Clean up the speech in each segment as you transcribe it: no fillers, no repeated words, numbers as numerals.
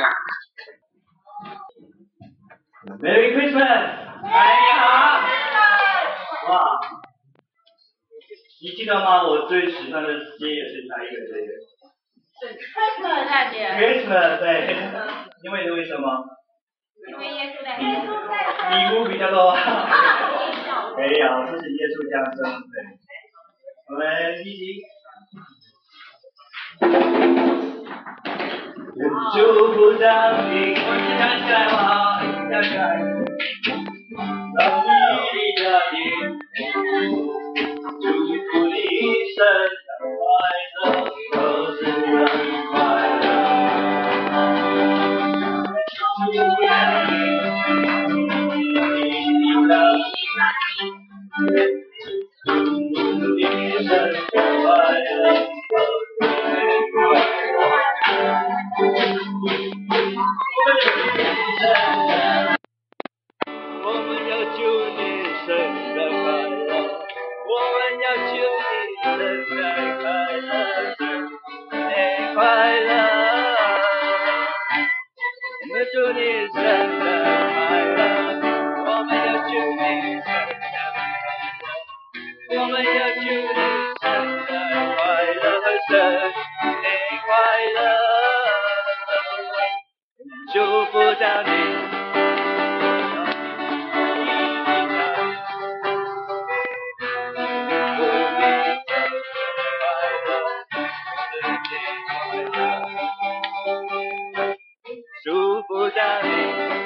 Merry Christmas！ 哎，你好！哇，你记得吗？我最喜欢的节也是哪一个节？ 是 Christmas 大节。 Christmas， 对。为什么？ 因为耶稣在。 礼物比较多。没有，这是耶稣降生。对。我们一起。祝福到你，我一起站起来吧，一起站起来。让你的天，祝福你圣诞快乐，和圣诞快乐。祝福你的圣诞快乐。我们要祝你圣诞快乐，我们要祝你圣诞快乐，圣诞快乐。我们要祝你圣诞快乐，我们要祝你圣诞快乐，我们要祝你圣诞快乐，圣诞快乐。祝福到你。祝福到你，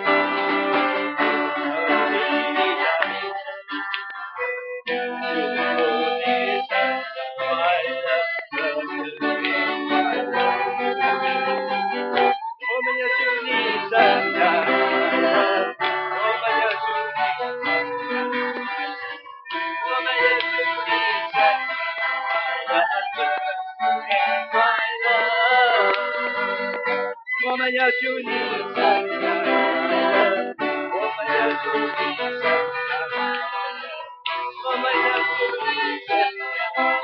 我们要祝你圣诞快乐，我们要祝你，我们要祝你圣诞快乐，我们要祝你圣诞快乐，我们要祝你圣诞快乐，我们要祝你圣诞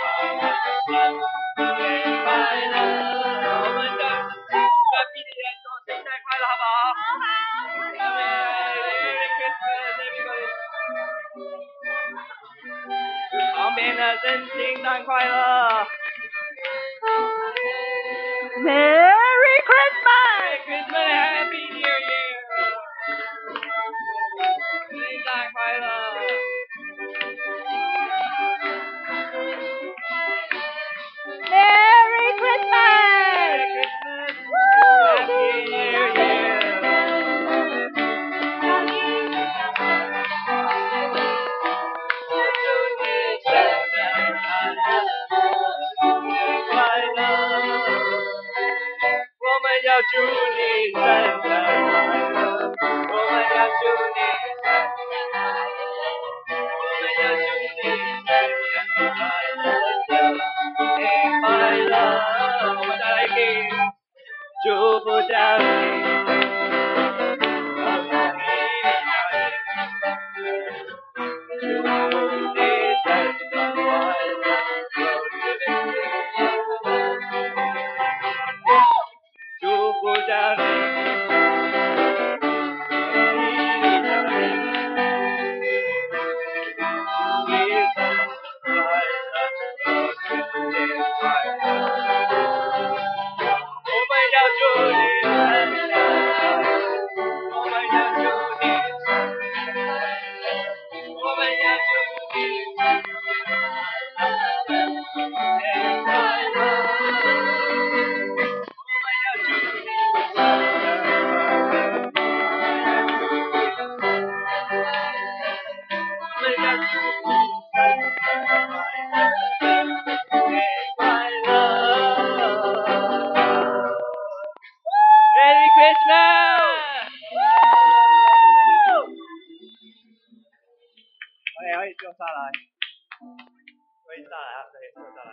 快乐，我们的隔壁的人说圣诞快乐，好不好？好。Merry Christmas, everybody。旁边的人圣诞快乐。 Merry Christmas! Merry Christmas, Happy New Year！ 圣诞快乐！ Merry Christmas! Merry Christmas! Happy New Year! 祝你圣诞快乐！我们要祝你圣诞快乐，我们要祝你圣诞快乐，我们要祝你圣诞快乐，圣诞快乐！我们再来一遍，祝福到你。祝福到你。Merry Christmas! OK， 可以坐下来，可以下来啊，可以坐下来。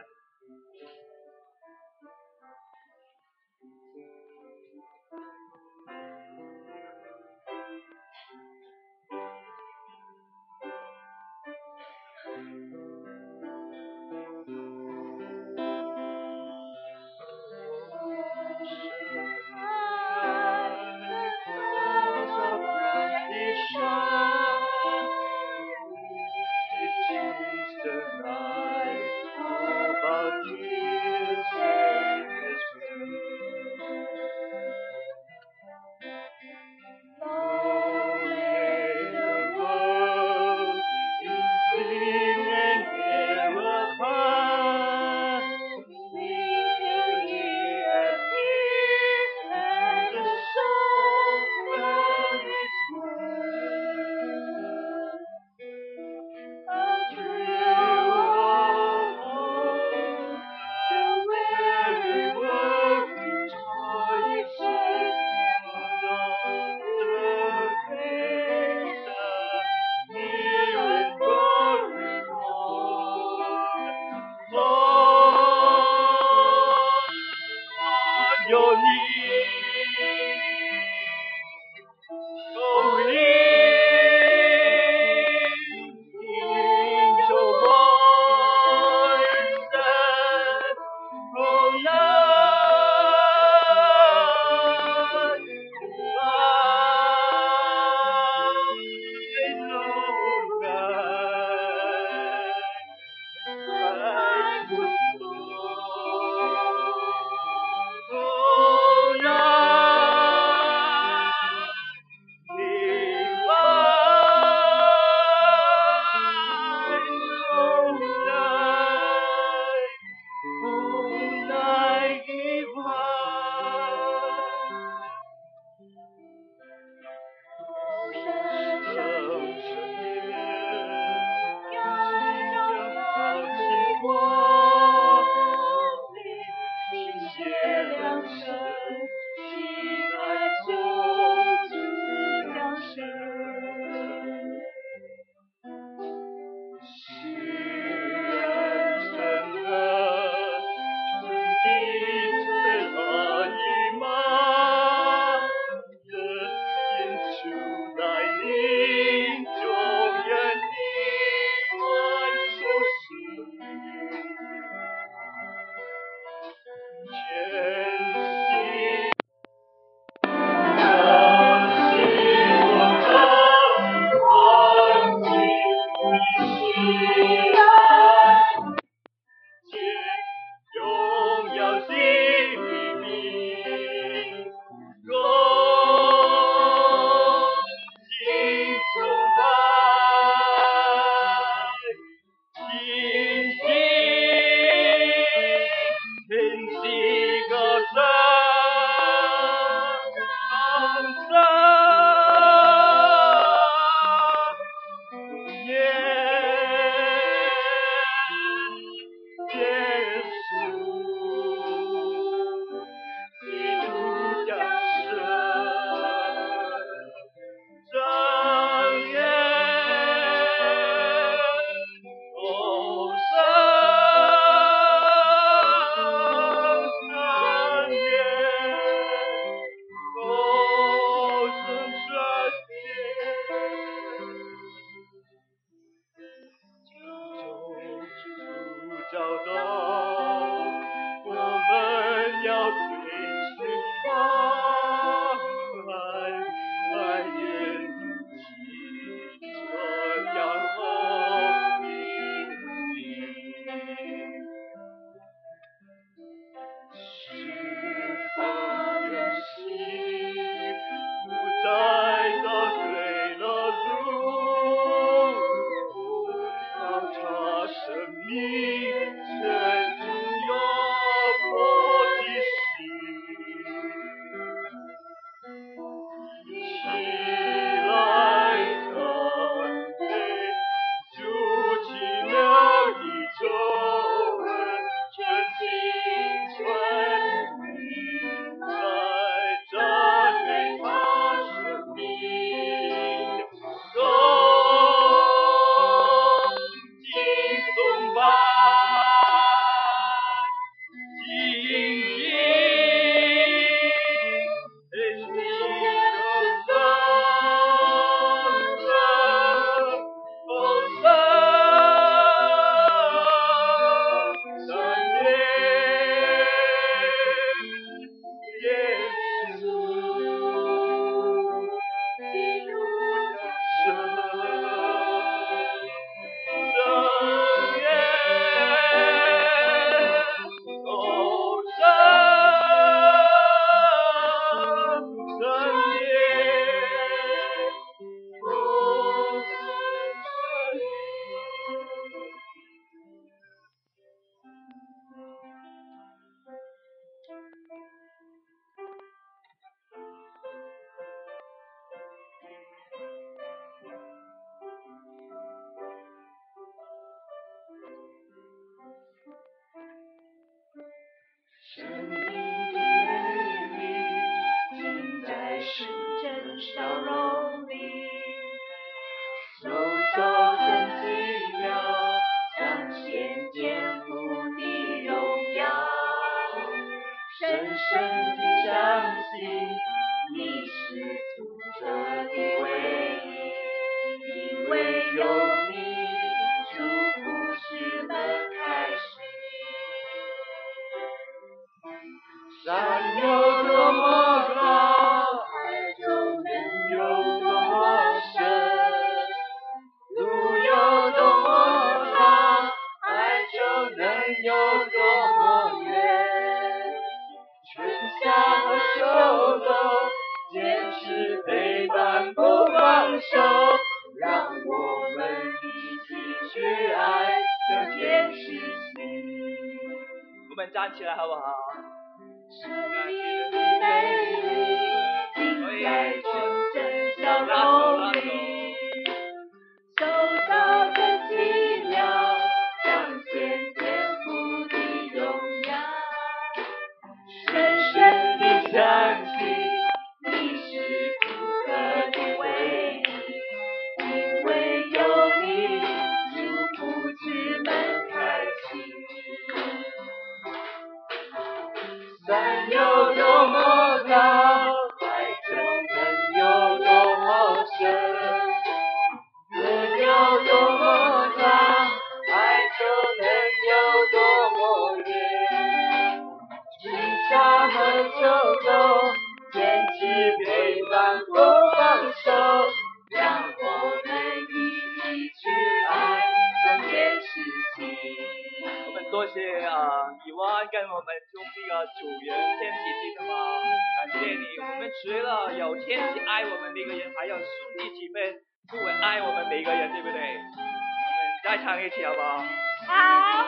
们站起来好不好？ 生命的美丽，尽在纯真笑容里，手造的奇妙，彰显天赋的荣耀。深深地相信你是独特的唯一，因为有你，祝福之门开启。山有多么高，爱就能有多么深；路有多么长，爱就能有多么远。春夏和秋冬，天气陪伴不放手，让我们一起去爱，这件事情。 我们多谢以万跟我们兄弟主人天启弟兄啊，感谢你。我们除了有天启爱我们每个人，还有兄弟姐妹都会爱我们每个人，对不对？我们再唱一次好不好？ 好。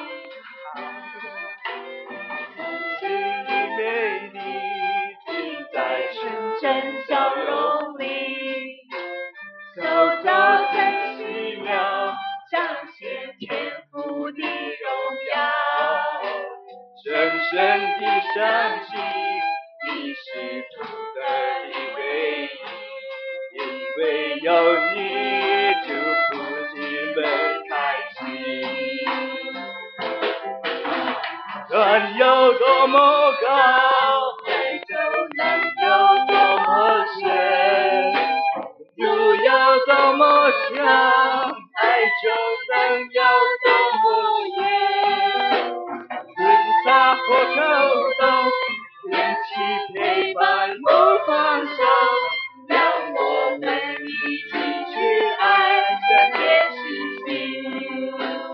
心的美丽，尽在纯真笑容里，塑造真奇妙，彰显天赋的荣耀。 深深地相信你是独特的唯一，因为有你，祝福之门开启。山有多么高， 爱就能有多么深； 路有多么长，爱就能有多么远。春夏或秋冬，天气陪伴不放手， 让我们一起去爱这件事情。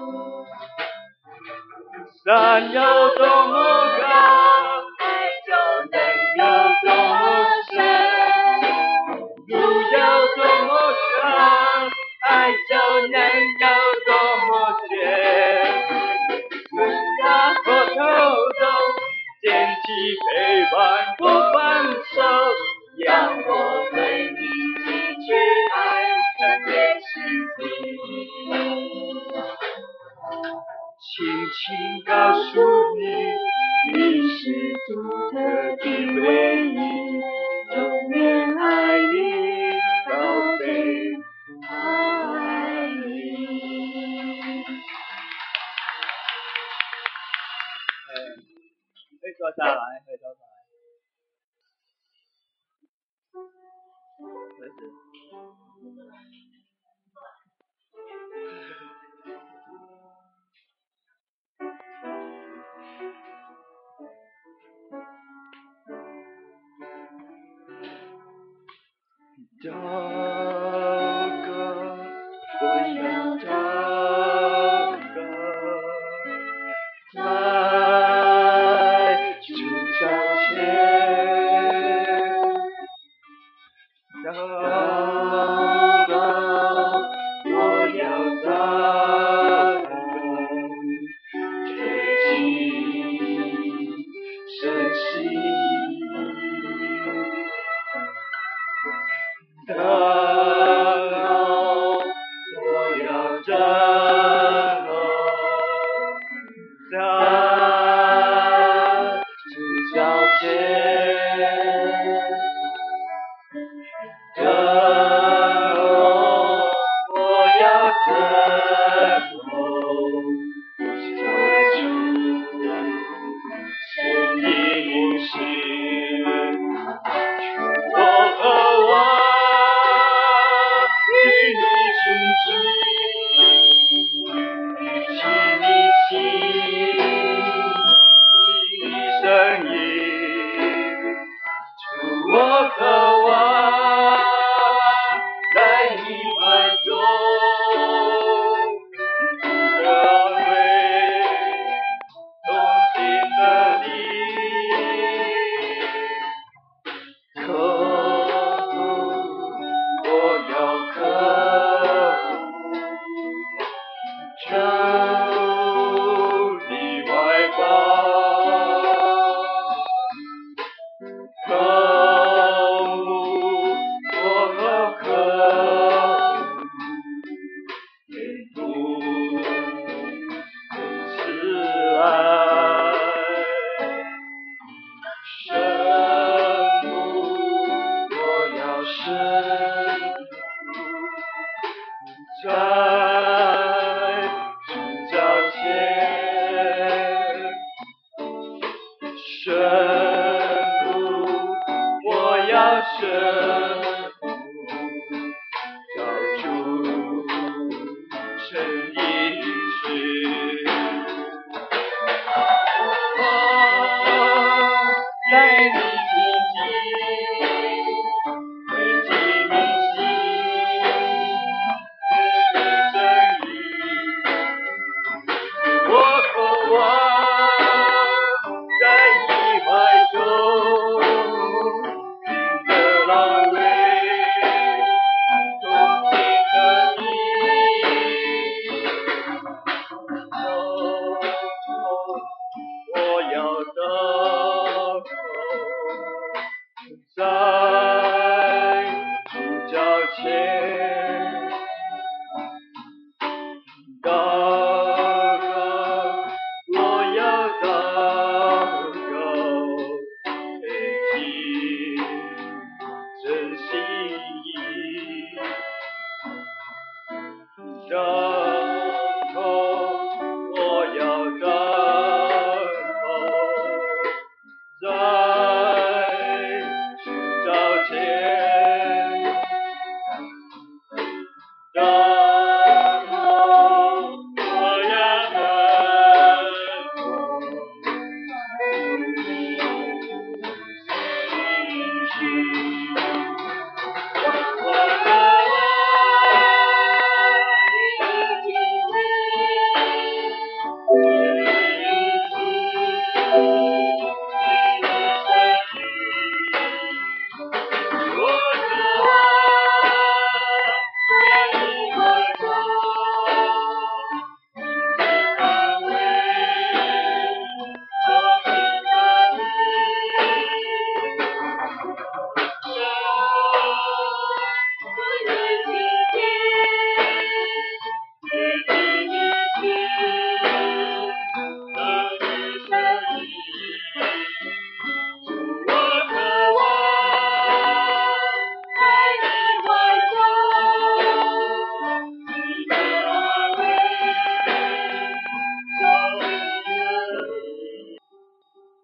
山有多么高， 爱就能有多么深； 路有多么长，爱就能有多么远。春夏或秋冬，天气陪伴不放手， 让我们一起去爱这件事情。 轻轻告诉你，你是独特的唯一，永远爱你，宝贝，爱你。可以坐下来，可以坐下来。没事。祷告，我要祷告，在主脚前，祷告，我要祷告，贴近神心。祷告，我要站落在主脚前，等候，我要等候，在主神应许，我和我。 在主脚前，顺服，我要顺服，照主诚意是。愿你听见，会记你心，你声音，我渴望在你怀中，你的安慰，同情的你，我要祷告，在主脚前祷告，我要祷告，贴近真心意。